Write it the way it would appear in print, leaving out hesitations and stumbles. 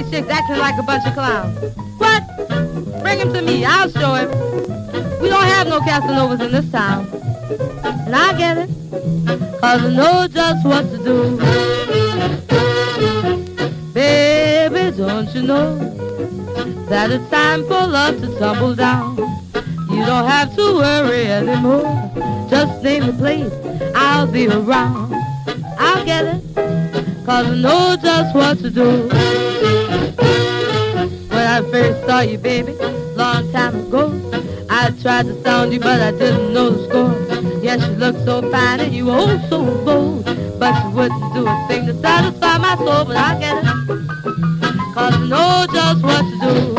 chicks acting like a bunch of clowns. What? Bring him to me. I'll show him. We don't have no Casanovas in this town. And I get it, 'cause I know just what to do. Baby, don't you know that it's time for love to tumble down? You don't have to worry anymore. Just name the place, I'll be around. I'll get it, 'cause I know just what to do. When I first saw you, baby, long time ago, I tried to sound you, but I didn't know the score. Yes, you looked so fine and you were oh so bold, but you wouldn't do a thing to satisfy my soul. But I get it, 'cause I know just what to do.